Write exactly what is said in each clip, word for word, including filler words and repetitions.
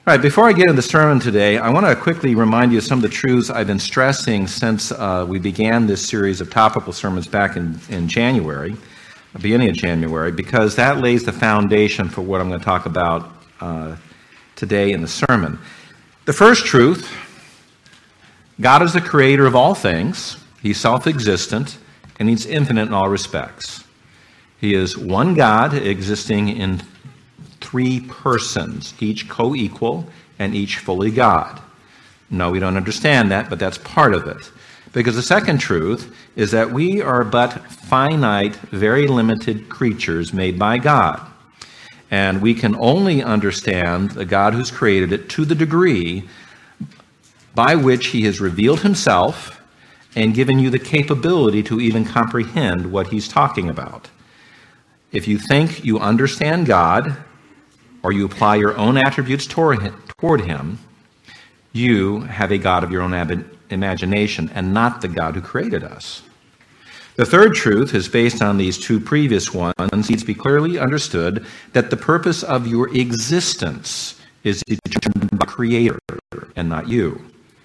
All right, before I get into the sermon today, I want to quickly remind you of some of the truths I've been stressing since uh, we began this series of topical sermons back in, in January, the beginning of January, because that lays the foundation for what I'm going to talk about uh, today in the sermon. The first truth, God is the creator of all things. He's self-existent, and he's infinite in all respects. He is one God existing in three persons, each co-equal and each fully God. No, we don't understand that, but that's part of it. Because the second truth is that we are but finite, very limited creatures made by God. And we can only understand the God who's created it to the degree by which he has revealed himself and given you the capability to even comprehend what he's talking about. If you think you understand God, or you apply your own attributes toward him, you have a God of your own ab- imagination and not the God who created us. The third truth is based on these two previous ones. It needs to be clearly understood that the purpose of your existence is determined by the Creator and not you.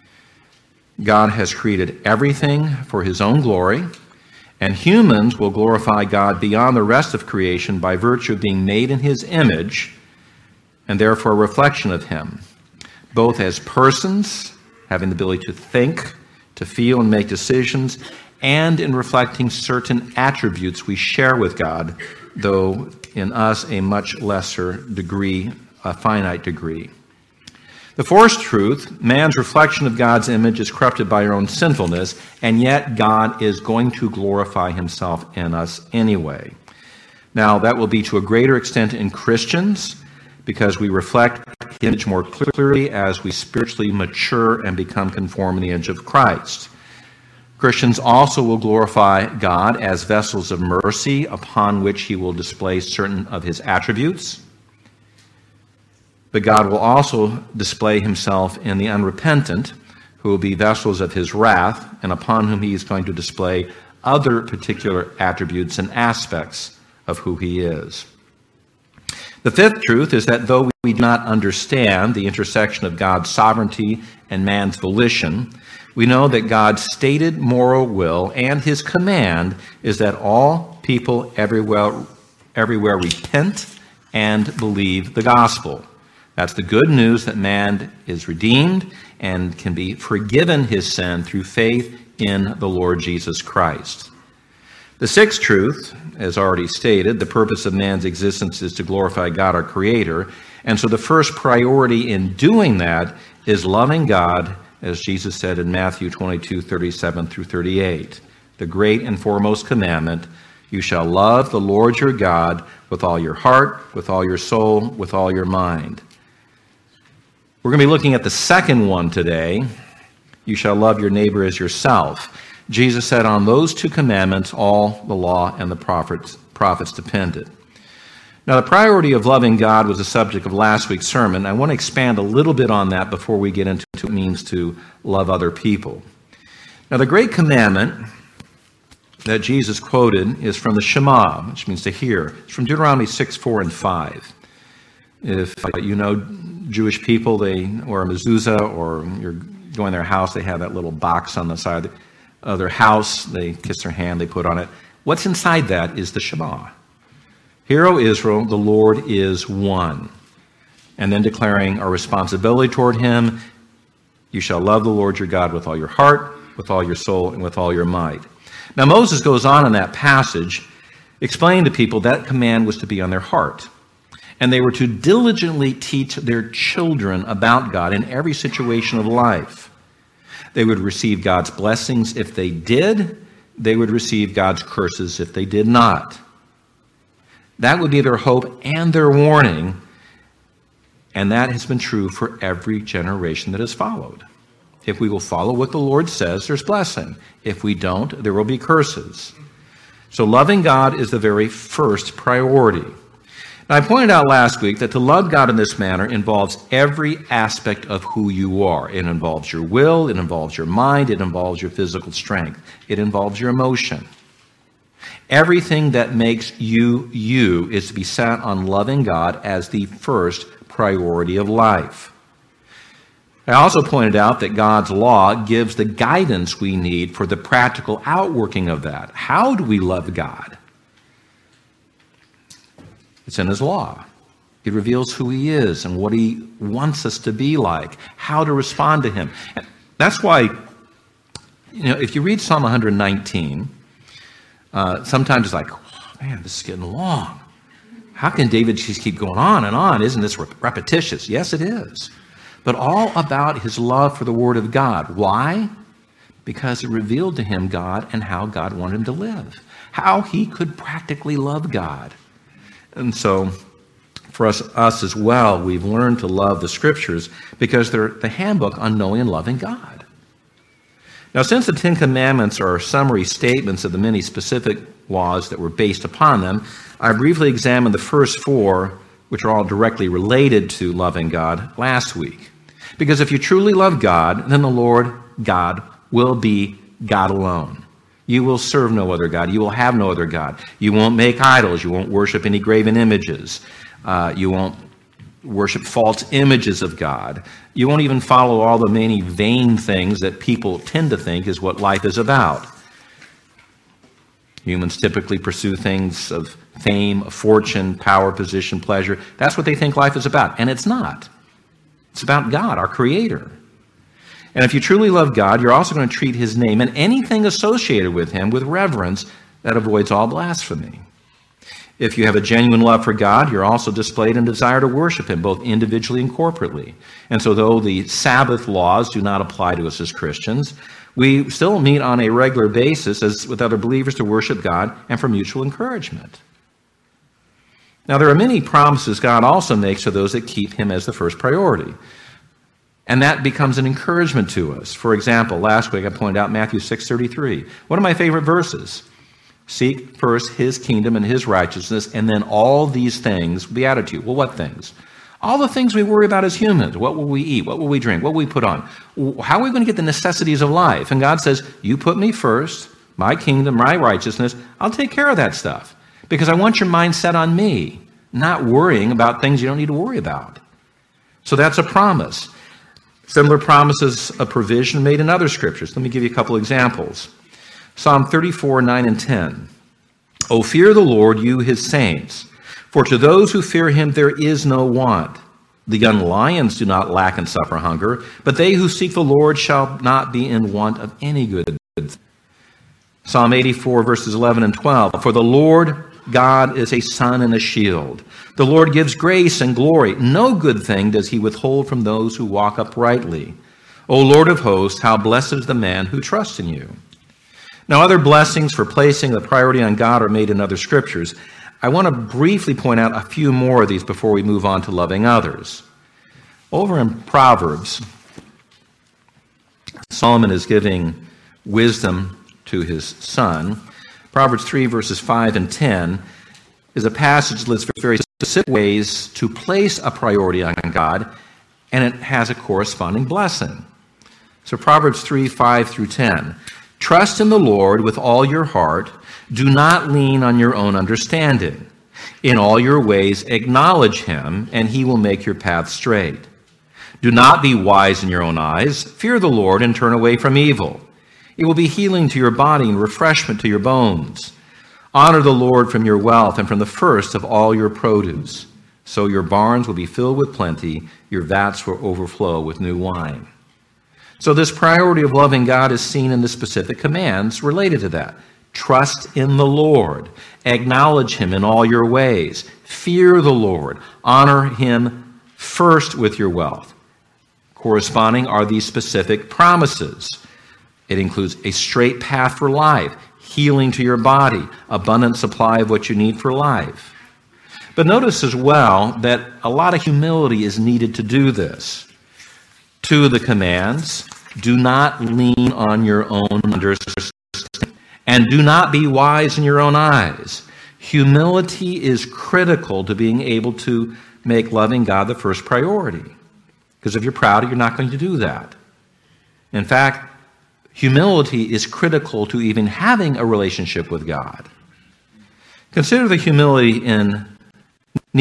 God has created everything for his own glory, and humans will glorify God beyond the rest of creation by virtue of being made in his image, and therefore a reflection of him, both as persons, having the ability to think, to feel, and make decisions, and in reflecting certain attributes we share with God, though in us a much lesser degree, a finite degree. The fourth truth, man's reflection of God's image is corrupted by our own sinfulness, and yet God is going to glorify himself in us anyway. Now, that will be to a greater extent in Christians, because we reflect the image more clearly as we spiritually mature and become conformed in the image of Christ. Christians also will glorify God as vessels of mercy upon which he will display certain of his attributes. But God will also display himself in the unrepentant, who will be vessels of his wrath, and upon whom he is going to display other particular attributes and aspects of who he is. The fifth truth is that though we do not understand the intersection of God's sovereignty and man's volition, we know that God's stated moral will and his command is that all people everywhere, everywhere repent and believe the gospel. That's the good news that man is redeemed and can be forgiven his sin through faith in the Lord Jesus Christ. The sixth truth, as already stated, the purpose of man's existence is to glorify God, our Creator. And so the first priority in doing that is loving God, as Jesus said in Matthew twenty-two, thirty-seven through thirty-eight. The great and foremost commandment, you shall love the Lord your God with all your heart, with all your soul, with all your mind. We're going to be looking at the second one today. You shall love your neighbor as yourself. Jesus said on those two commandments, all the law and the prophets, prophets depended. Now, the priority of loving God was the subject of last week's sermon. I want to expand a little bit on that before we get into what it means to love other people. Now, the great commandment that Jesus quoted is from the Shema, which means to hear. It's from Deuteronomy six, four, and five. If you know Jewish people, they or a mezuzah, or you're going to their house, they have that little box on the side of the of their house, they kiss their hand, they put on it. What's inside that is the Shema. Hear, O Israel, the Lord is one. And then declaring our responsibility toward him, you shall love the Lord your God with all your heart, with all your soul, and with all your might. Now Moses goes on in that passage, explaining to people that command was to be on their heart. And they were to diligently teach their children about God in every situation of life. They would receive God's blessings if they did. They would receive God's curses if they did not. That would be their hope and their warning. And that has been true for every generation that has followed. If we will follow what the Lord says, there's blessing. If we don't, there will be curses. So loving God is the very first priority. Now, I pointed out last week that to love God in this manner involves every aspect of who you are. It involves your will, it involves your mind, it involves your physical strength, it involves your emotion. Everything that makes you you is to be set on loving God as the first priority of life. I also pointed out that God's law gives the guidance we need for the practical outworking of that. How do we love God? It's in his law. It reveals who he is and what he wants us to be like, how to respond to him. And that's why, you know, if you read Psalm one nineteen, uh, sometimes it's like, oh, man, this is getting long. How can David just keep going on and on? Isn't this repetitious? Yes, it is. But all about his love for the Word of God. Why? Because it revealed to him God and how God wanted him to live, how he could practically love God. And so, for us, us as well, we've learned to love the Scriptures because they're the handbook on knowing and loving God. Now, since the Ten Commandments are summary statements of the many specific laws that were based upon them, I briefly examined the first four, which are all directly related to loving God, last week. Because if you truly love God, then the Lord God will be God alone. You will serve no other God. You will have no other God. You won't make idols. You won't worship any graven images. Uh, you won't worship false images of God. You won't even follow all the many vain things that people tend to think is what life is about. Humans typically pursue things of fame, fortune, power, position, pleasure. That's what they think life is about, and it's not. It's about God, our Creator. And if you truly love God, you're also going to treat his name and anything associated with him with reverence that avoids all blasphemy. If you have a genuine love for God, you're also displayed in desire to worship him, both individually and corporately. And so though the Sabbath laws do not apply to us as Christians, we still meet on a regular basis as with other believers to worship God and for mutual encouragement. Now, there are many promises God also makes to those that keep him as the first priority. And that becomes an encouragement to us. For example, last week I pointed out Matthew six thirty-three. One of my favorite verses. Seek first his kingdom and his righteousness, and then all these things will be added to you. Well, what things? All the things we worry about as humans. What will we eat? What will we drink? What will we put on? How are we going to get the necessities of life? And God says, you put me first, my kingdom, my righteousness. I'll take care of that stuff. Because I want your mind set on me, not worrying about things you don't need to worry about. So that's a promise. Similar promises of provision made in other scriptures. Let me give you a couple examples. Psalm thirty-four, nine and ten. O fear the Lord, you his saints, for to those who fear him there is no want. The young lions do not lack and suffer hunger, but they who seek the Lord shall not be in want of any good. Psalm eighty-four, verses eleven and twelve. For the Lord God is a sun and a shield. The Lord gives grace and glory. No good thing does he withhold from those who walk uprightly. O Lord of hosts, how blessed is the man who trusts in you. Now, other blessings for placing the priority on God are made in other scriptures. I want to briefly point out a few more of these before we move on to loving others. Over in Proverbs, Solomon is giving wisdom to his son. Proverbs three, verses five and ten is a passage that lists very specific ways to place a priority on God, and it has a corresponding blessing. So Proverbs three, five through ten. Trust in the Lord with all your heart. Do not lean on your own understanding. In all your ways acknowledge him, and he will make your path straight. Do not be wise in your own eyes. Fear the Lord and turn away from evil. It will be healing to your body and refreshment to your bones. Honor the Lord from your wealth and from the first of all your produce. So your barns will be filled with plenty, your vats will overflow with new wine. So this priority of loving God is seen in the specific commands related to that. Trust in the Lord. Acknowledge him in all your ways. Fear the Lord. Honor him first with your wealth. Corresponding are these specific promises. It includes a straight path for life, healing to your body, abundant supply of what you need for life. But notice as well that a lot of humility is needed to do this. Two of the commands, do not lean on your own understanding, and do not be wise in your own eyes. Humility is critical to being able to make loving God the first priority. Because if you're proud, you're not going to do that. In fact, humility is critical to even having a relationship with God. Consider the humility in needing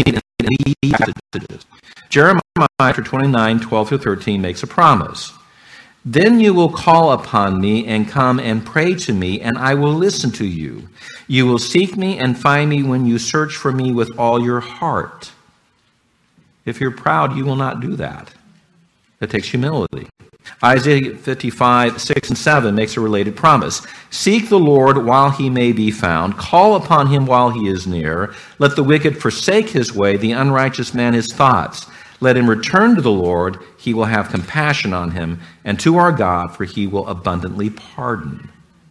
Jeremiah twenty-nine, twelve through thirteen makes a promise. Then you will call upon me and come and pray to me, and I will listen to you. You will seek me and find me when you search for me with all your heart. If you're proud, you will not do that. That takes humility. Isaiah fifty-five, six and seven makes a related promise. Seek the Lord while he may be found. Call upon him while he is near. Let the wicked forsake his way, the unrighteous man his thoughts. Let him return to the Lord. He will have compassion on him, and to our God, for he will abundantly pardon.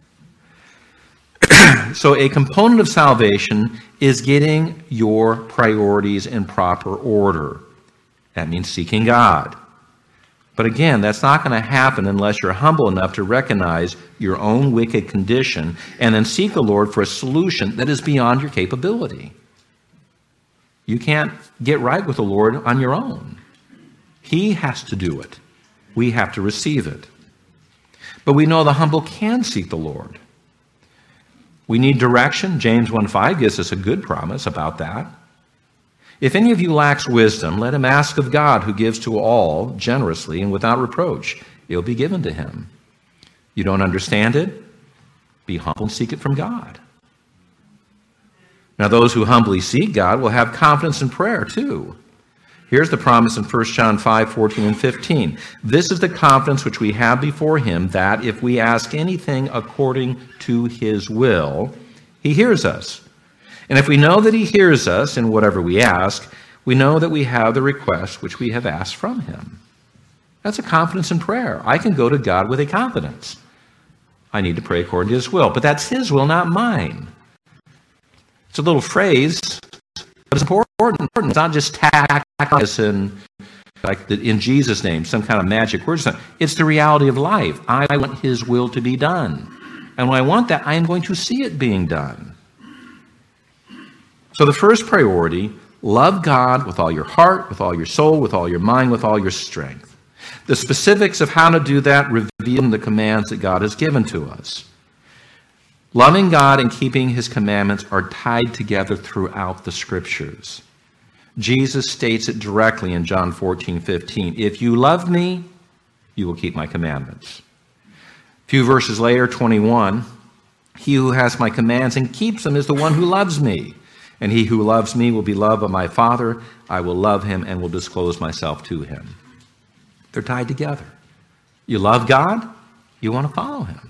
So a component of salvation is getting your priorities in proper order. That means seeking God. But again, that's not going to happen unless you're humble enough to recognize your own wicked condition and then seek the Lord for a solution that is beyond your capability. You can't get right with the Lord on your own. He has to do it. We have to receive it. But we know the humble can seek the Lord. We need direction. James one five gives us a good promise about that. If any of you lacks wisdom, let him ask of God, who gives to all generously and without reproach. It will be given to him. You don't understand it? Be humble and seek it from God. Now, those who humbly seek God will have confidence in prayer, too. Here's the promise in First John five, fourteen and fifteen. This is the confidence which we have before him, that if we ask anything according to his will, he hears us. And if we know that he hears us in whatever we ask, we know that we have the request which we have asked from him. That's a confidence in prayer. I can go to God with a confidence. I need to pray according to his will, but that's his will, not mine. It's a little phrase, but it's important. It's not just tactless and like the, in Jesus' name, some kind of magic word. It's the reality of life. I want his will to be done. And when I want that, I am going to see it being done. So the first priority, love God with all your heart, with all your soul, with all your mind, with all your strength. The specifics of how to do that reveal in the commands that God has given to us. Loving God and keeping his commandments are tied together throughout the scriptures. Jesus states it directly in John fourteen, fifteen. If you love me, you will keep my commandments. A few verses later, twenty-one, he who has my commands and keeps them is the one who loves me. And he who loves me will be loved by my Father. I will love him and will disclose myself to him. They're tied together. You love God, you want to follow him.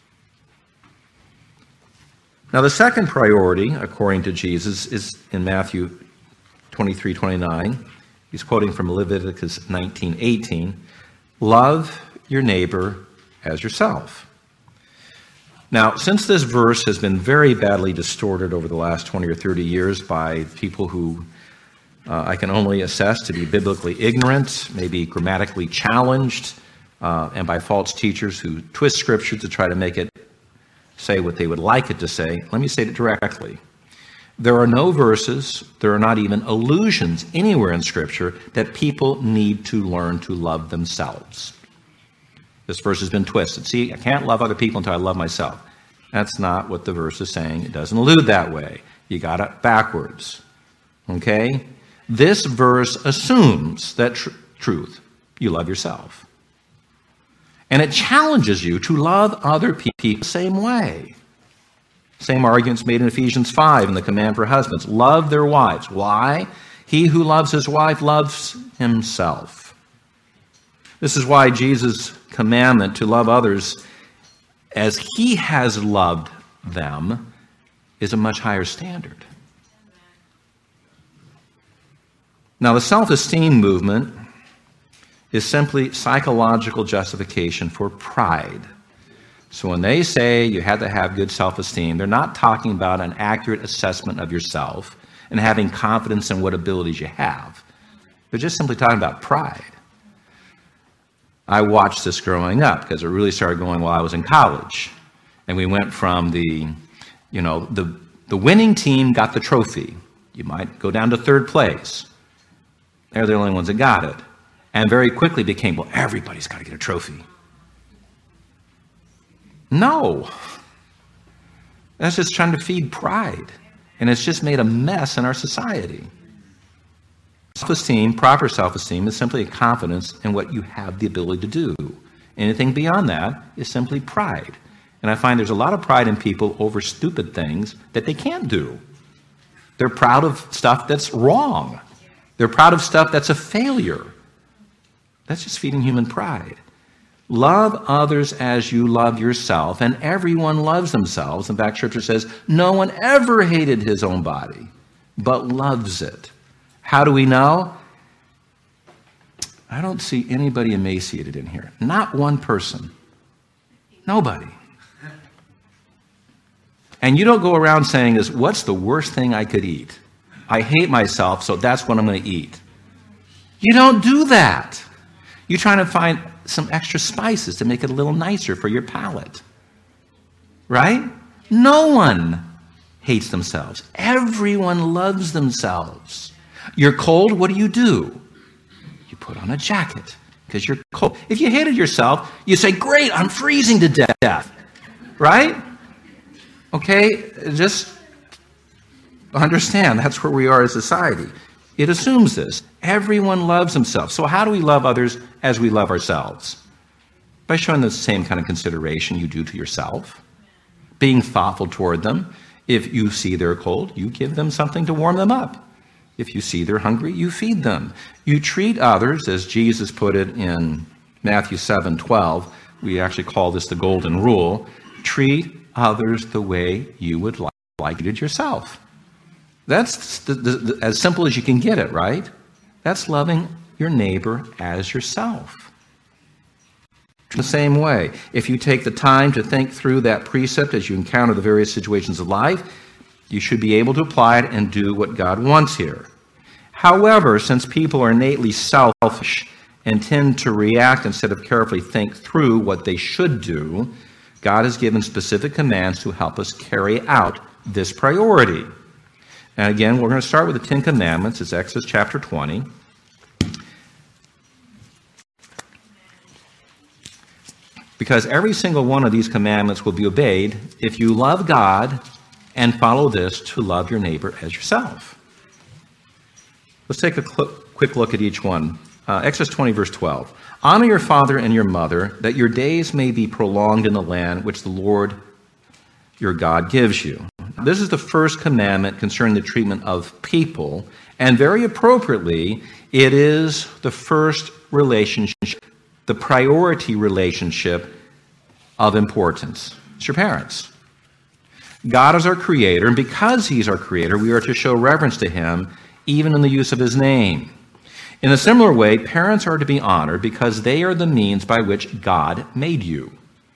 Now, the second priority, according to Jesus, is in Matthew twenty-three, twenty-nine. He's quoting from Leviticus nineteen, eighteen. Love your neighbor as yourself. Now, since this verse has been very badly distorted over the last twenty or thirty years by people who uh, I can only assess to be biblically ignorant, maybe grammatically challenged, uh, and by false teachers who twist Scripture to try to make it say what they would like it to say, let me say it directly. There are no verses, there are not even allusions anywhere in Scripture that people need to learn to love themselves. This verse has been twisted. See, I can't love other people until I love myself. That's not what the verse is saying. It doesn't allude that way. You got it backwards. Okay? This verse assumes that tr- truth. You love yourself. And it challenges you to love other people the same way. Same arguments made in Ephesians five in the command for husbands. Love their wives. Why? He who loves his wife loves himself. This is why Jesus' commandment to love others as he has loved them is a much higher standard. Now, the self-esteem movement is simply psychological justification for pride. So when they say you have to have good self-esteem, they're not talking about an accurate assessment of yourself and having confidence in what abilities you have. They're just simply talking about pride. I watched this growing up because it really started going while I was in college. And we went from the, you know, the, the winning team got the trophy. You might go down to third place. They're the only ones that got it. And very quickly became, well, everybody's got to get a trophy. No. That's just trying to feed pride. And it's just made a mess in our society. Self-esteem, proper self-esteem, is simply a confidence in what you have the ability to do. Anything beyond that is simply pride. And I find there's a lot of pride in people over stupid things that they can't do. They're proud of stuff that's wrong. They're proud of stuff that's a failure. That's just feeding human pride. Love others as you love yourself, and everyone loves themselves. In fact, Scripture says, no one ever hated his own body, but loves it. How do we know? I don't see anybody emaciated in here. Not one person. Nobody. And you don't go around saying this, what's the worst thing I could eat? I hate myself, so that's what I'm going to eat. You don't do that. You're trying to find some extra spices to make it a little nicer for your palate. Right? No one hates themselves. Everyone loves themselves. You're cold, what do you do? You put on a jacket because you're cold. If you hated yourself, you say, great, I'm freezing to death. Right? Okay, just understand that's where we are as a society. It assumes this. Everyone loves himself. So how do we love others as we love ourselves? By showing the same kind of consideration you do to yourself, being thoughtful toward them. If you see they're cold, you give them something to warm them up. If you see they're hungry, you feed them. You treat others, as Jesus put it in Matthew seven twelve. We actually call this the golden rule. Treat others the way you would like, like you did yourself. That's the, the, the, as simple as you can get it, right? That's loving your neighbor as yourself. The same way, if you take the time to think through that precept as you encounter the various situations of life, you should be able to apply it and do what God wants here. However, since people are innately selfish and tend to react instead of carefully think through what they should do, God has given specific commands to help us carry out this priority. And again, we're going to start with the Ten Commandments. It's Exodus chapter twenty. Because every single one of these commandments will be obeyed if you love God and follow this to love your neighbor as yourself. Let's take a cl- quick look at each one. Uh, Exodus twenty, verse twelve. Honor your father and your mother, that your days may be prolonged in the land which the Lord your God gives you. This is the first commandment concerning the treatment of people, and very appropriately, it is the first relationship, the priority relationship of importance. It's your parents. God is our creator, and because he's our creator, we are to show reverence to him, even in the use of his name. In a similar way, parents are to be honored because they are the means by which God made you.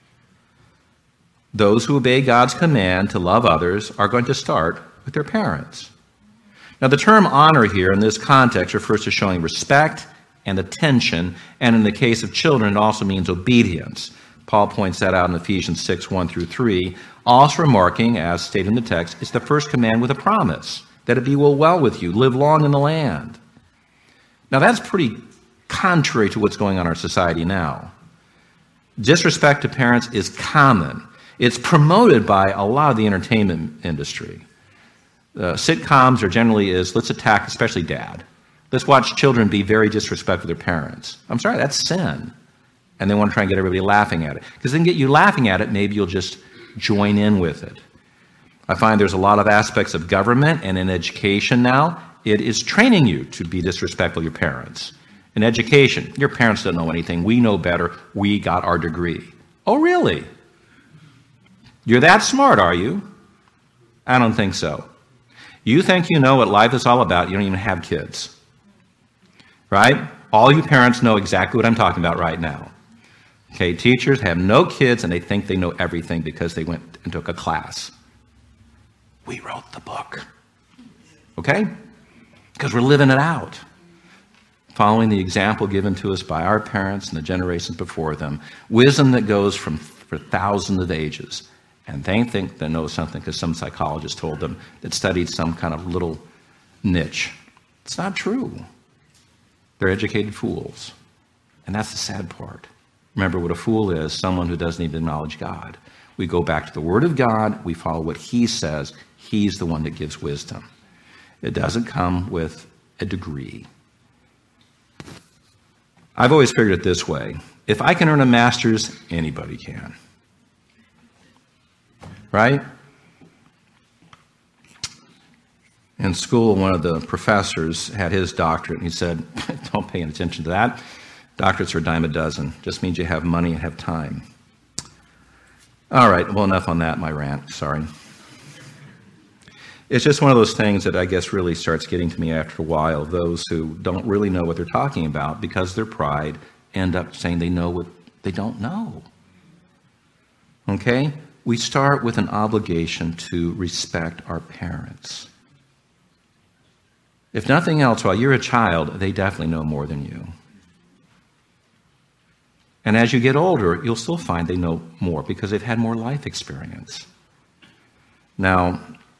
Those who obey God's command to love others are going to start with their parents. Now, the term honor here in this context refers to showing respect and attention, and in the case of children, it also means obedience. Paul points that out in Ephesians six, one through three, also remarking, as stated in the text, it's the first command with a promise, that it be well, well with you, live long in the land. Now, that's pretty contrary to what's going on in our society now. Disrespect to parents is common. It's promoted by a lot of the entertainment industry. Uh, sitcoms are generally is, let's attack, especially dad. Let's watch children be very disrespectful to their parents. I'm sorry, that's sin. And they want to try and get everybody laughing at it. Because then get you laughing at it, maybe you'll just join in with it. I find there's a lot of aspects of government and in education now. It is training you to be disrespectful to your parents. In education, your parents don't know anything. We know better. We got our degree. Oh, really? You're that smart, are you? I don't think so. You think you know what life is all about. You don't even have kids. Right? All you parents know exactly what I'm talking about right now. Okay, teachers have no kids and they think they know everything because they went and took a class. We wrote the book. Okay? Because we're living it out. Following the example given to us by our parents and the generations before them. Wisdom that goes from for thousands of ages. And they think they know something because some psychologist told them that studied some kind of little niche. It's not true. They're educated fools. And that's the sad part. Remember, what a fool is, someone who doesn't even acknowledge God. We go back to the Word of God. We follow what He says. He's the one that gives wisdom. It doesn't come with a degree. I've always figured it this way. If I can earn a master's, anybody can. Right? In school, one of the professors had his doctorate, and he said, don't pay any attention to that. Doctorates are a dime a dozen. Just means you have money and have time. All right, well, enough on that, my rant. Sorry. It's just one of those things that I guess really starts getting to me after a while. Those who don't really know what they're talking about because of their pride end up saying they know what they don't know. Okay? We start with an obligation to respect our parents. If nothing else, while you're a child, they definitely know more than you. And as you get older, you'll still find they know more because they've had more life experience. Now,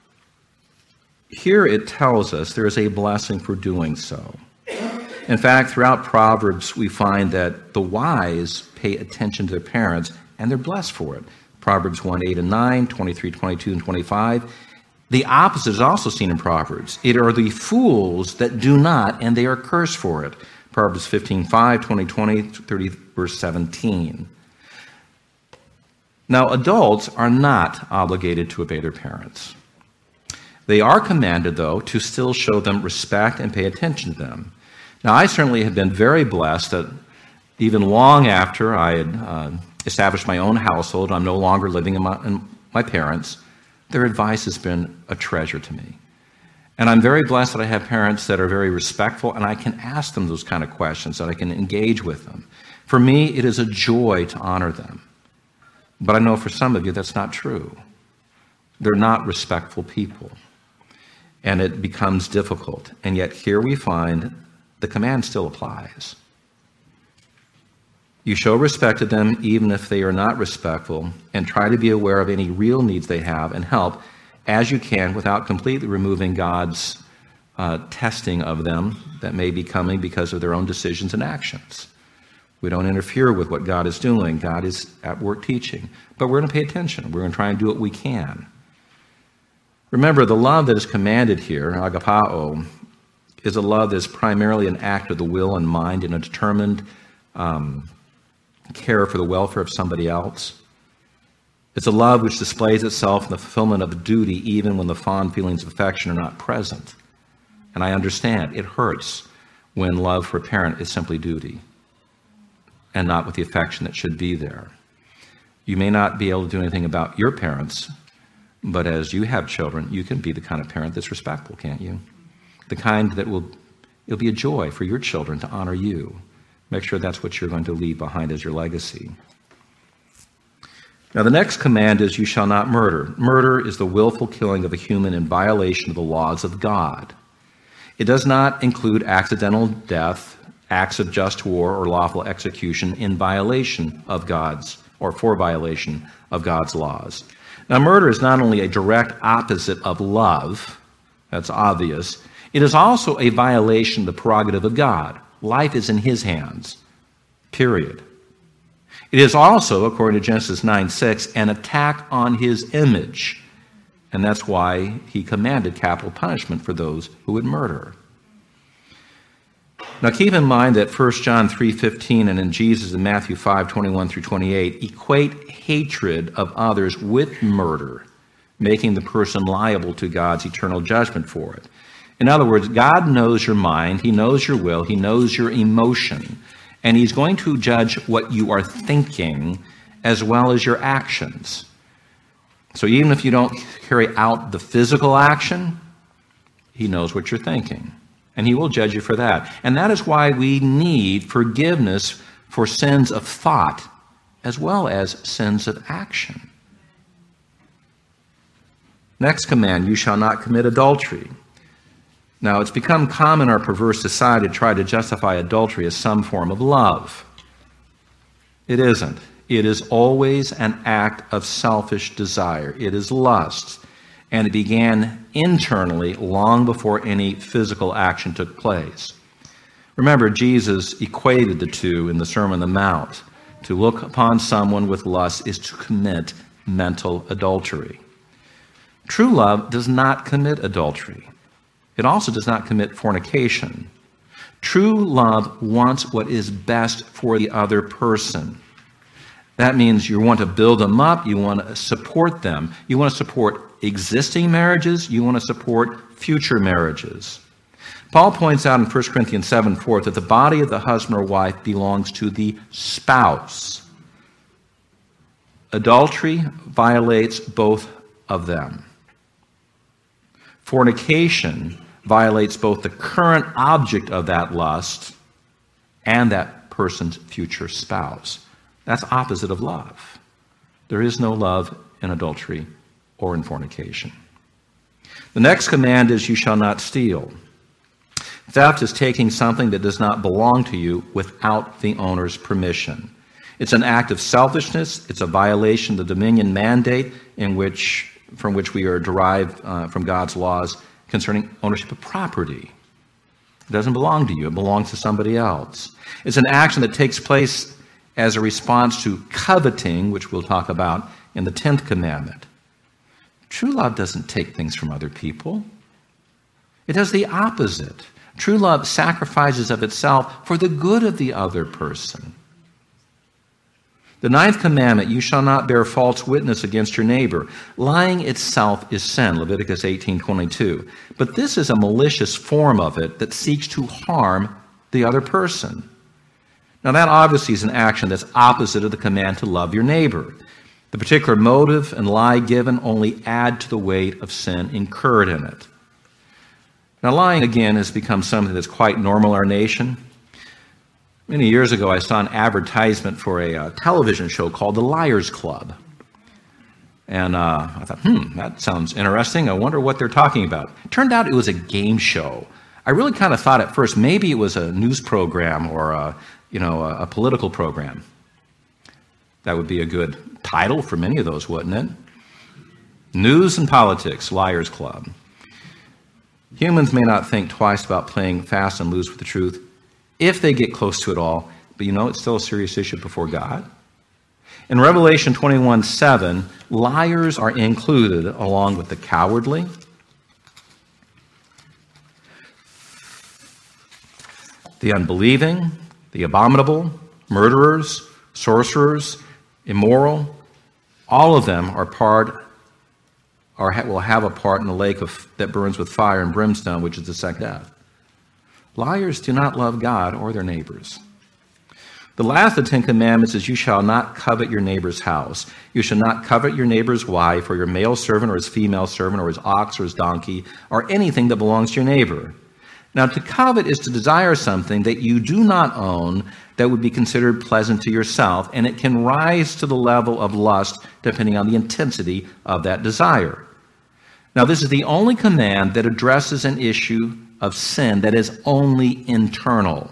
here it tells us there is a blessing for doing so. In fact, throughout Proverbs, we find that the wise pay attention to their parents, and they're blessed for it. Proverbs one, eight, and nine, twenty-three, twenty-two, and twenty-five. The opposite is also seen in Proverbs. It are the fools that do not, and they are cursed for it. Proverbs fifteen, five, twenty, twenty, thirty, verse seventeen. Now, adults are not obligated to obey their parents. They are commanded, though, to still show them respect and pay attention to them. Now, I certainly have been very blessed that even long after I had uh, established my own household, I'm no longer living in my, in my parents', their advice has been a treasure to me. And I'm very blessed that I have parents that are very respectful, and I can ask them those kind of questions, that I can engage with them. For me, it is a joy to honor them. But I know for some of you that's not true. They're not respectful people. And it becomes difficult. And yet here we find the command still applies. You show respect to them even if they are not respectful, and try to be aware of any real needs they have and help as you can without completely removing God's uh, testing of them that may be coming because of their own decisions and actions. We don't interfere with what God is doing. God is at work teaching. But we're going to pay attention. We're going to try and do what we can. Remember, the love that is commanded here, agapao, is a love that is primarily an act of the will and mind in a determined um, care for the welfare of somebody else. It's a love which displays itself in the fulfillment of the duty even when the fond feelings of affection are not present. And I understand it hurts when love for a parent is simply duty and not with the affection that should be there. You may not be able to do anything about your parents, but as you have children, you can be the kind of parent that's respectful, can't you? The kind that will, it'll be a joy for your children to honor you. Make sure that's what you're going to leave behind as your legacy. Now, the next command is, you shall not murder. Murder is the willful killing of a human in violation of the laws of God. It does not include accidental death, acts of just war, or lawful execution in violation of God's, or for violation of God's laws. Now, murder is not only a direct opposite of love, that's obvious, it is also a violation of the prerogative of God. Life is in his hands, period. It is also, according to Genesis nine six, an attack on his image. And that's why he commanded capital punishment for those who would murder. Now keep in mind that First John three fifteen and in Jesus in Matthew five twenty-one through twenty-eight equate hatred of others with murder, making the person liable to God's eternal judgment for it. In other words, God knows your mind, he knows your will, he knows your emotion, and he's going to judge what you are thinking as well as your actions. So even if you don't carry out the physical action, he knows what you're thinking, and he will judge you for that. And that is why we need forgiveness for sins of thought as well as sins of action. Next command, you shall not commit adultery. Now, it's become common in our perverse society to try to justify adultery as some form of love. It isn't. It is always an act of selfish desire. It is lust. And it began internally long before any physical action took place. Remember, Jesus equated the two in the Sermon on the Mount. To look upon someone with lust is to commit mental adultery. True love does not commit adultery. It also does not commit fornication. True love wants what is best for the other person. That means you want to build them up, you want to support them, you want to support existing marriages, you want to support future marriages. Paul points out in First Corinthians seven four that the body of the husband or wife belongs to the spouse. Adultery violates both of them. Fornication violates both the current object of that lust and that person's future spouse. That's opposite of love. There is no love in adultery or in fornication. The next command is, you shall not steal. Theft is taking something that does not belong to you without the owner's permission. It's an act of selfishness. It's a violation of the dominion mandate in which, from which we are derived uh, from God's laws concerning ownership of property. It doesn't belong to you. It belongs to somebody else. It's an action that takes place as a response to coveting, which we'll talk about in the tenth commandment. True love doesn't take things from other people. It does the opposite. True love sacrifices of itself for the good of the other person. The ninth commandment, you shall not bear false witness against your neighbor. Lying itself is sin, Leviticus eighteen twenty-two. But this is a malicious form of it that seeks to harm the other person. Now that obviously is an action that's opposite of the command to love your neighbor. The particular motive and lie given only add to the weight of sin incurred in it. Now lying, again, has become something that's quite normal in our nation. Many years ago, I saw an advertisement for a uh, television show called The Liars Club. And uh, I thought, hmm, that sounds interesting. I wonder what they're talking about. It turned out it was a game show. I really kind of thought at first maybe it was a news program or a, you know, a, a political program. That would be a good title for many of those, wouldn't it? News and Politics, Liars Club. Humans may not think twice about playing fast and loose with the truth if they get close to it all, but you know it's still a serious issue before God. In Revelation twenty-one seven, liars are included along with the cowardly, the unbelieving, the abominable, murderers, sorcerers, immoral. All of them are part or will have a part in the lake of, that burns with fire and brimstone, which is the second death. Liars do not love God or their neighbors. The last of the Ten Commandments is, you shall not covet your neighbor's house. You shall not covet your neighbor's wife or your male servant or his female servant or his ox or his donkey or anything that belongs to your neighbor. Now, to covet is to desire something that you do not own that would be considered pleasant to yourself, and it can rise to the level of lust depending on the intensity of that desire. Now, this is the only command that addresses an issue of sin that is only internal.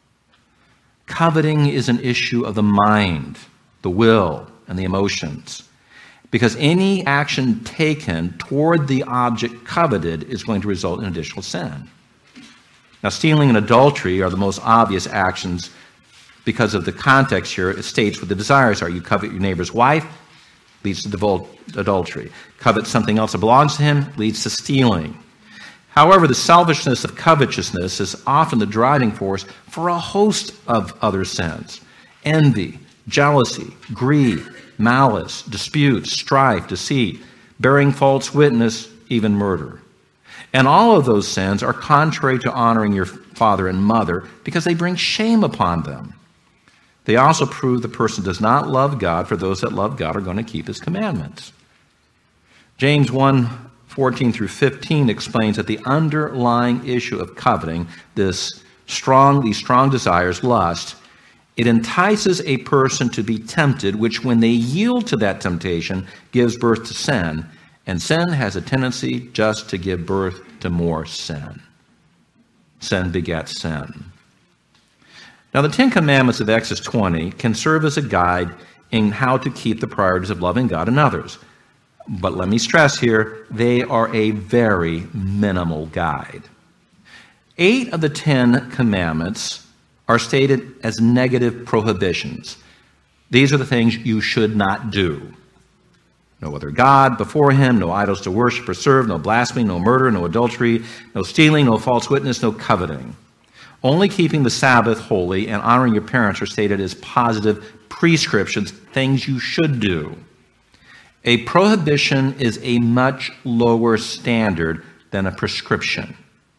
Coveting is an issue of the mind, the will, and the emotions. Because any action taken toward the object coveted is going to result in additional sin. Now, stealing and adultery are the most obvious actions because of the context here. It states what the desires are. You covet your neighbor's wife, leads to adultery. Covet something else that belongs to him, leads to stealing. However, the selfishness of covetousness is often the driving force for a host of other sins. Envy, jealousy, greed, malice, dispute, strife, deceit, bearing false witness, even murder. And all of those sins are contrary to honoring your father and mother because they bring shame upon them. They also prove the person does not love God, for those that love God are going to keep his commandments. James one, fourteen through fifteen explains that the underlying issue of coveting, this strong, these strong desires, lust, it entices a person to be tempted, which when they yield to that temptation gives birth to sin. And sin has a tendency just to give birth to more sin. Sin begets sin. Now, the Ten Commandments of Exodus twenty can serve as a guide in how to keep the priorities of loving God and others. But let me stress here, they are a very minimal guide. Eight of the Ten Commandments are stated as negative prohibitions. These are the things you should not do. No other God before him, no idols to worship or serve, no blasphemy, no murder, no adultery, no stealing, no false witness, no coveting. Only keeping the Sabbath holy and honoring your parents are stated as positive prescriptions, things you should do. A prohibition is a much lower standard than a prescription.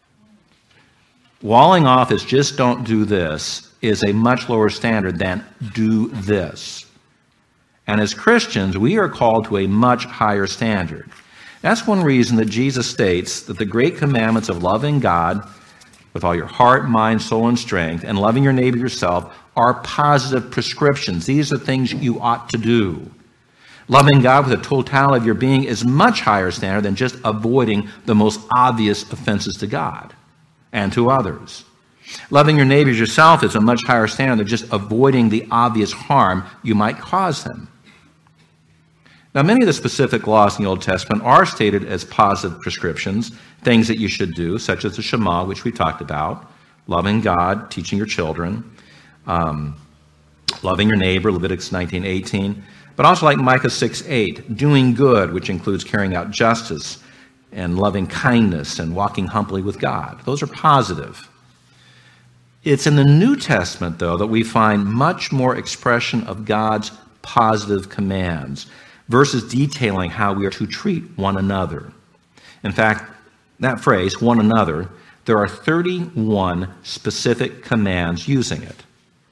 Walling off as just don't do this is a much lower standard than do this. And as Christians, we are called to a much higher standard. That's one reason that Jesus states that the great commandments of loving God with all your heart, mind, soul, and strength, and loving your neighbor yourself are positive prescriptions. These are things you ought to do. Loving God with the totality of your being is much higher standard than just avoiding the most obvious offenses to God and to others. Loving your neighbors yourself is a much higher standard than just avoiding the obvious harm you might cause them. Now, many of the specific laws in the Old Testament are stated as positive prescriptions, things that you should do, such as the Shema, which we talked about, loving God, teaching your children, um, loving your neighbor, Leviticus nineteen eighteen, but also like Micah six eight, doing good, which includes carrying out justice and loving kindness and walking humbly with God. Those are positive. It's in the New Testament, though, that we find much more expression of God's positive commands, verses detailing how we are to treat one another. In fact, that phrase, one another, there are thirty-one specific commands using it.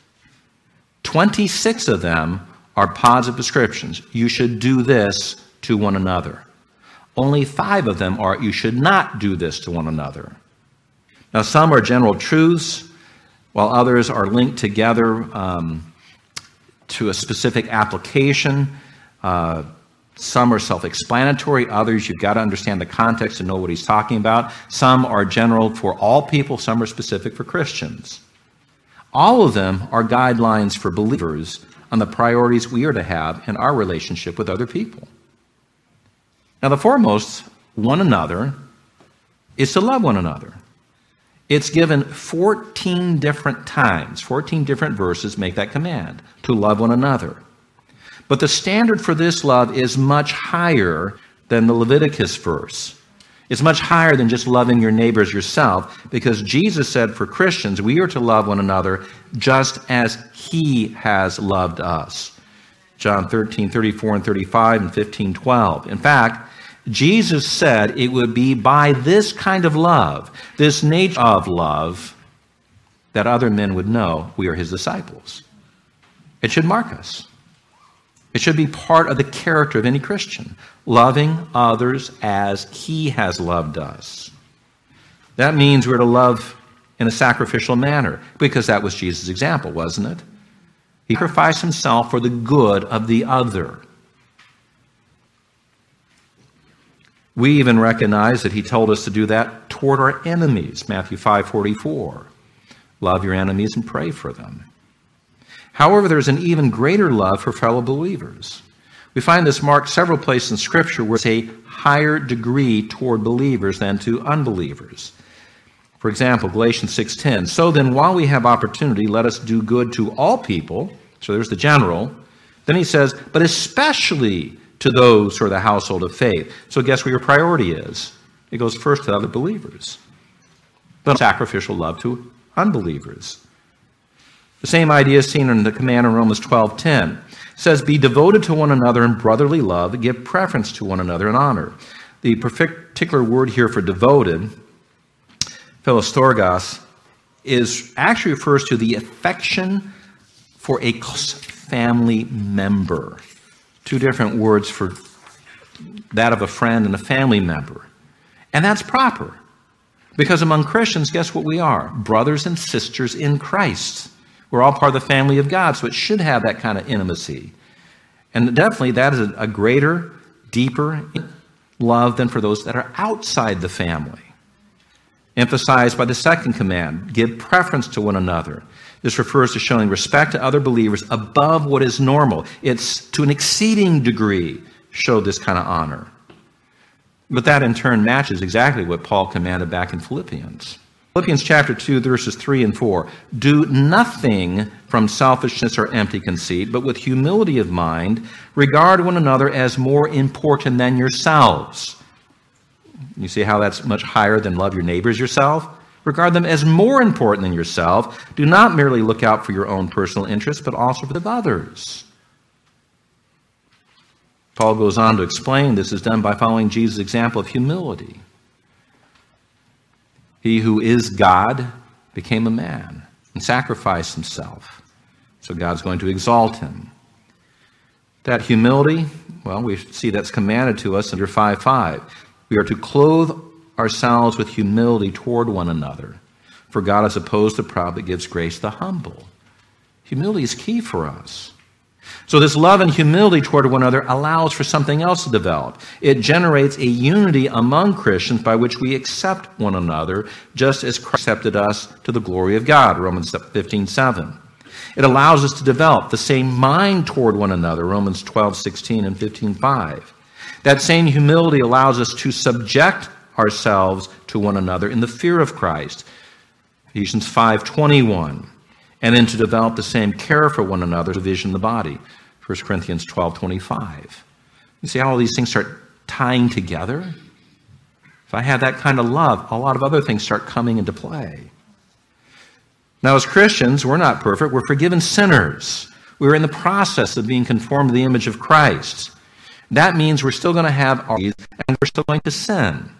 twenty-six of them are positive prescriptions. You should do this to one another. Only five of them are, you should not do this to one another. Now, some are general truths, while others are linked together um, to a specific application. Uh, some are self-explanatory. Others, you've got to understand the context to know what he's talking about. Some are general for all people. Some are specific for Christians. All of them are guidelines for believers on the priorities we are to have in our relationship with other people. Now, the foremost, one another, is to love one another. It's given fourteen different times. fourteen different verses make that command, to love one another. But the standard for this love is much higher than the Leviticus verse. It's much higher than just loving your neighbors yourself, because Jesus said for Christians, we are to love one another just as he has loved us. John thirteen, thirty-four and thirty-five and fifteen, twelve. In fact, Jesus said it would be by this kind of love, this nature of love, that other men would know we are his disciples. It should mark us. It should be part of the character of any Christian, loving others as he has loved us. That means we're to love in a sacrificial manner, because that was Jesus' example, wasn't it? He sacrificed himself for the good of the other. We even recognize that he told us to do that toward our enemies, Matthew five forty-four. Love your enemies and pray for them. However, there's an even greater love for fellow believers. We find this marked several places in Scripture where it's a higher degree toward believers than to unbelievers. For example, Galatians six ten, so then while we have opportunity, let us do good to all people. So there's the general. Then he says, but especially to those who are the household of faith. So guess where your priority is? It goes first to other believers. But sacrificial love to unbelievers. The same idea is seen in the command in Romans twelve ten. It says, be devoted to one another in brotherly love, give preference to one another in honor. The particular word here for devoted, Philostorgos, is actually refers to the affection for a close family member. Two different words for that of a friend and a family member. And that's proper. Because among Christians, guess what we are? Brothers and sisters in Christ. We're all part of the family of God, so it should have that kind of intimacy. And definitely that is a greater, deeper love than for those that are outside the family. Emphasized by the second command, give preference to one another. This refers to showing respect to other believers above what is normal. It's to an exceeding degree show this kind of honor. But that in turn matches exactly what Paul commanded back in Philippians. Philippians chapter two, verses three and four. Do nothing from selfishness or empty conceit, but with humility of mind, regard one another as more important than yourselves. You see how that's much higher than love your neighbors yourself? Regard them as more important than yourself. Do not merely look out for your own personal interests, but also for the of others. Paul goes on to explain this is done by following Jesus' example of humility. He who is God became a man and sacrificed himself. So God's going to exalt him. That humility, well, we see that's commanded to us under five five. We are to clothe ourselves with humility toward one another. For God is opposed to the proud, but gives grace to the humble. Humility is key for us. So this love and humility toward one another allows for something else to develop. It generates a unity among Christians by which we accept one another, just as Christ accepted us to the glory of God, Romans fifteen seven. It allows us to develop the same mind toward one another, Romans twelve sixteen and fifteen five. That same humility allows us to subject ourselves to one another in the fear of Christ, Ephesians five twenty-one. And then to develop the same care for one another, division of the body, First Corinthians twelve twenty-five. You see how all these things start tying together? If I have that kind of love, a lot of other things start coming into play. Now, as Christians, we're not perfect. We're forgiven sinners. We're in the process of being conformed to the image of Christ. That means we're still going to have our needs, and we're still going to sin.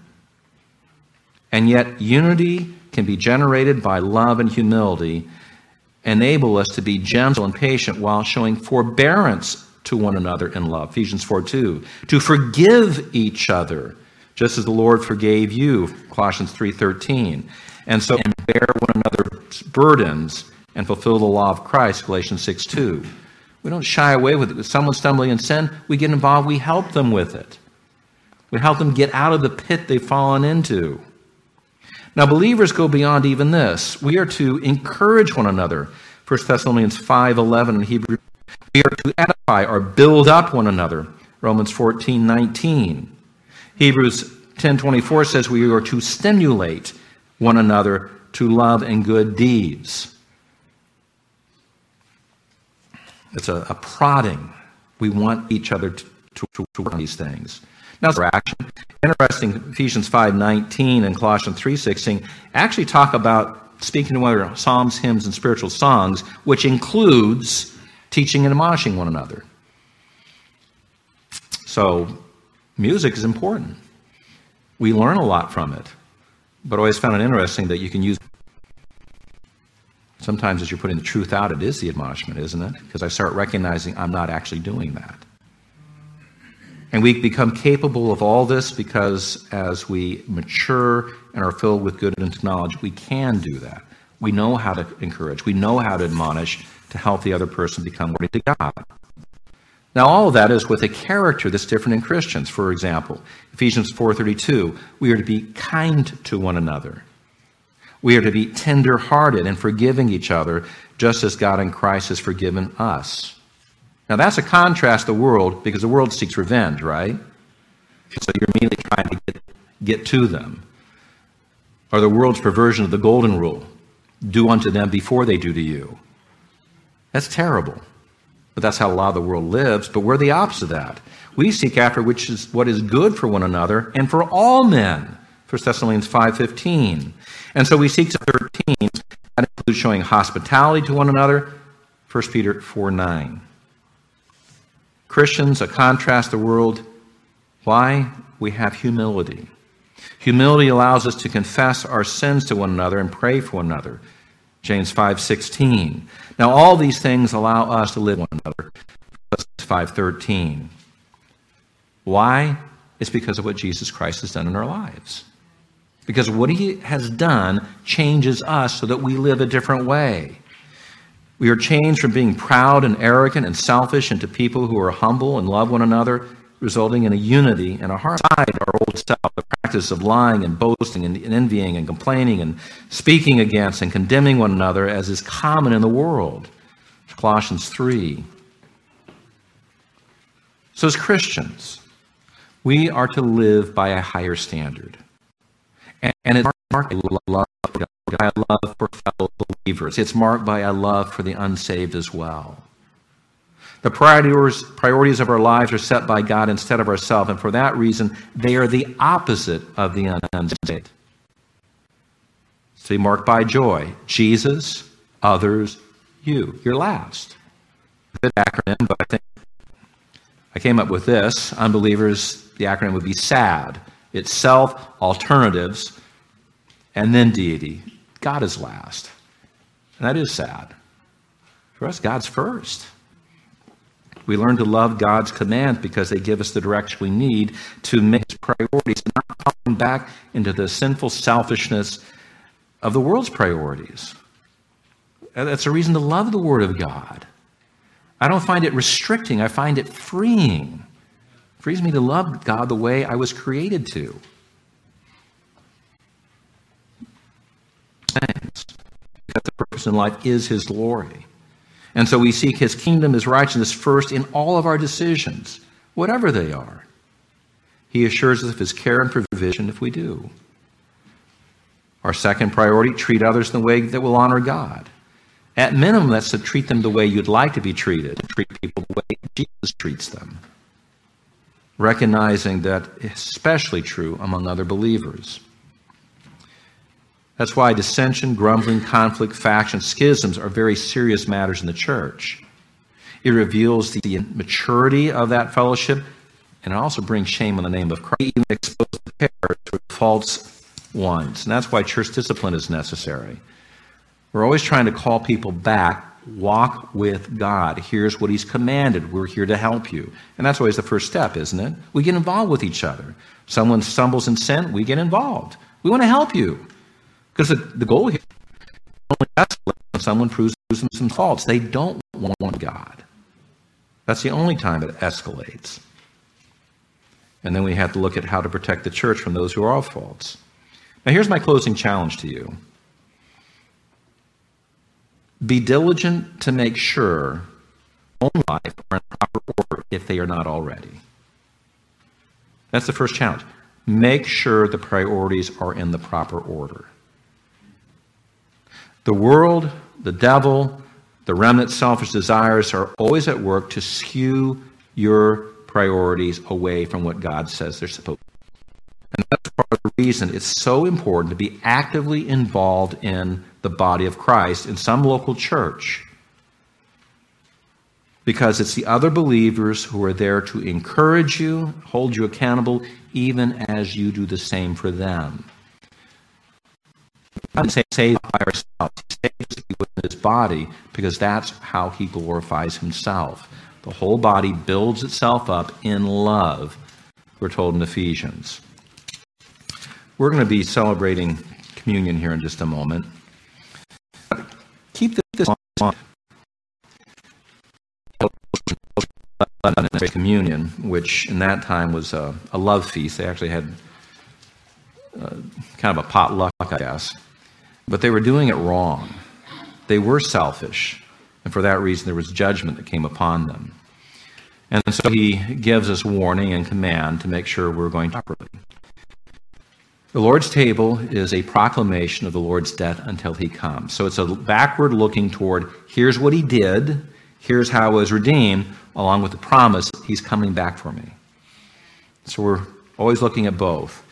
And yet, unity can be generated by love and humility, enable us to be gentle and patient while showing forbearance to one another in love, Ephesians four two. To forgive each other, just as the Lord forgave you, Colossians three thirteen. And so, and bear one another's burdens and fulfill the law of Christ, Galatians six two. We don't shy away with it. If someone's stumbling in sin, we get involved, we help them with it. We help them get out of the pit they've fallen into. Now, believers go beyond even this. We are to encourage one another. First Thessalonians five eleven in Hebrew. We are to edify or build up one another. Romans fourteen nineteen. Hebrews ten twenty-four says we are to stimulate one another to love and good deeds. It's a, a prodding. We want each other to, to, to work on these things. Now, for action, interesting, Ephesians five nineteen and Colossians three sixteen actually talk about speaking to one another, psalms, hymns, and spiritual songs, which includes teaching and admonishing one another. So, music is important. We learn a lot from it, but I always found it interesting that you can use. Sometimes as you're putting the truth out, it is the admonishment, isn't it? Because I start recognizing I'm not actually doing that. And we become capable of all this because as we mature and are filled with good and knowledge, we can do that. We know how to encourage. We know how to admonish to help the other person become worthy to God. Now, all of that is with a character that's different in Christians. For example, Ephesians four thirty-two, we are to be kind to one another. We are to be tender-hearted and forgiving each other, just as God in Christ has forgiven us. Now, that's a contrast to the world, because the world seeks revenge, right? So you're immediately trying to get, get to them. Or the world's perversion of the golden rule, do unto them before they do to you. That's terrible. But that's how a lot of the world lives. But we're the opposite of that. We seek after which is what is good for one another and for all men. First Thessalonians five fifteen. And so we seek to thirteen. That includes showing hospitality to one another. First Peter four nine. Christians, a contrast to the world. Why? We have humility. Humility allows us to confess our sins to one another and pray for one another. James five sixteen. Now, all these things allow us to live one another. five thirteen. Why? It's because of what Jesus Christ has done in our lives. Because what he has done changes us so that we live a different way. We are changed from being proud and arrogant and selfish into people who are humble and love one another, resulting in a unity and a heart. Our old self, the practice of lying and boasting and envying and complaining and speaking against and condemning one another, as is common in the world. Colossians three. So as Christians, we are to live by a higher standard. And, and it's marked by love, by a love for fellow believers. It's marked by a love for the unsaved as well. The priorities, priorities of our lives are set by God instead of ourselves, and for that reason, they are the opposite of the unsaved. to be marked by joy. Jesus, others, you. You're last. Good acronym, but I think I came up with this. Unbelievers, the acronym would be SAD. It's self, alternatives, and then deity. God is last. And that is sad. For us, God's first. We learn to love God's commands because they give us the direction we need to make His priorities, not falling back into the sinful selfishness of the world's priorities. And that's a reason to love the Word of God. I don't find it restricting. I find it freeing. It frees me to love God the way I was created to. Thanks. Because the purpose in life is His glory. And so we seek His kingdom, His righteousness first in all of our decisions, whatever they are. He assures us of His care and provision if we do. Our second priority, treat others in a way that will honor God. At minimum, that's to treat them the way you'd like to be treated, treat people the way Jesus treats them. Recognizing that it's especially true among other believers. That's why dissension, grumbling, conflict, faction, schisms are very serious matters in the church. It reveals the immaturity of that fellowship, and it also brings shame on the name of Christ. It even exposes the errors to false ones. And that's why church discipline is necessary. We're always trying to call people back. Walk with God. Here's what He's commanded. We're here to help you. And that's always the first step, isn't it? We get involved with each other. Someone stumbles in sin, we get involved. We want to help you. Because the, the goal here is only escalate when someone proves them some faults. They don't want God. That's the only time it escalates. And then we have to look at how to protect the church from those who are all faults. Now here's my closing challenge to you. Be diligent to make sure your own life are in proper order if they are not already. That's the first challenge. Make sure the priorities are in the proper order. The world, the devil, the remnant selfish desires are always at work to skew your priorities away from what God says they're supposed to be. And that's part of the reason it's so important to be actively involved in the body of Christ in some local church. Because it's the other believers who are there to encourage you, hold you accountable, even as you do the same for them. God doesn't say save by ourselves. He saves us within His body because that's how He glorifies Himself. The whole body builds itself up in love, we're told in Ephesians. We're going to be celebrating communion here in just a moment. Keep this on. Communion, which in that time was a, a love feast. They actually had uh, kind of a potluck, I guess. But they were doing it wrong. They were selfish. And for that reason, there was judgment that came upon them. And so He gives us warning and command to make sure we're going properly. The Lord's table is a proclamation of the Lord's death until He comes. So it's a backward looking toward, here's what He did, here's how I was redeemed, along with the promise, He's coming back for me. So we're always looking at both.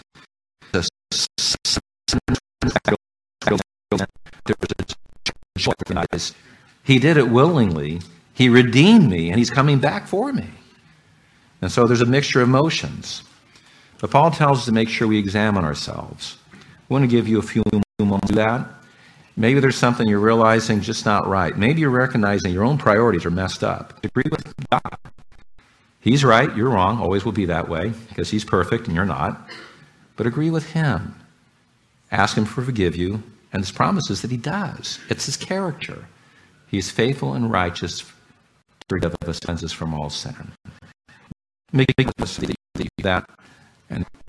He did it willingly. He redeemed me, and He's coming back for me. And so there's a mixture of emotions. But Paul tells us to make sure we examine ourselves. I want to give you a few moments to do that. Maybe there's something you're realizing just not right. Maybe you're recognizing your own priorities are messed up. Agree with God. He's right, you're wrong, always will be that way, because He's perfect and you're not. But agree with Him. Ask Him to forgive you, and His promise is that He does. It's His character. He is faithful and righteous to forgive us, cleanse us from all sin. Make us that and